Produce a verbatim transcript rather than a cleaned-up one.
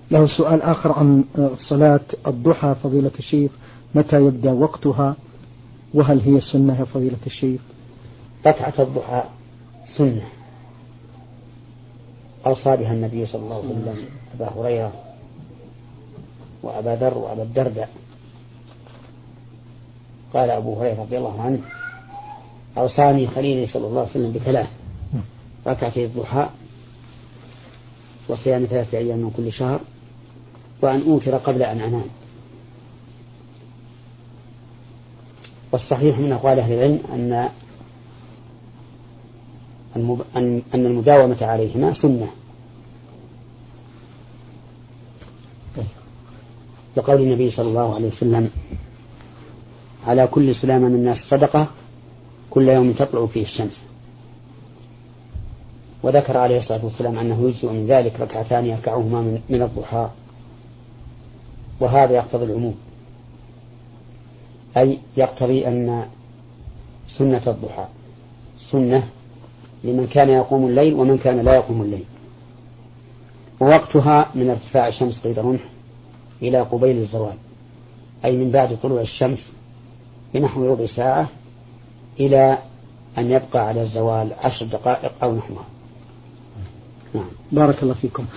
له سؤال آخر عن صلاة الضحى فضيلة الشيخ، متى يبدأ وقتها وهل هي سنة يا فضيلة الشيخ؟ ركعة الضحى سنة أوصى بها النبي صلى الله عليه وسلم أبا هريرة وأبا ذر وأبا الدرداء. قال أبو هريرة رضي الله عنه: أوصاني خليلي صلى الله عليه وسلم بثلاث: ركعتي الضحى، وصيام ثلاثة أيام من كل شهر، وأن أوتر قبل أن أنام. والصحيح من أقوال أهل العلم أن أن المداومة عليهما سنة، لقول النبي صلى الله عليه وسلم: على كل سلامة من الناس صدقة كل يوم تطلع فيه الشمس. وذكر عليه الصلاة والسلام أنه يجزء من ذلك ركعتان يركعهما من الضحى، وهذا يقتضي العموم، أي يقتضي أن سنة الضحى سنة لمن كان يقوم الليل ومن كان لا يقوم الليل. ووقتها من ارتفاع الشمس قيد رمح إلى قبيل الزوال، أي من بعد طلوع الشمس بنحو ربع ساعة إلى أن يبقى على الزوال عشر دقائق أو نحوها. نعم. بارك الله فيكم.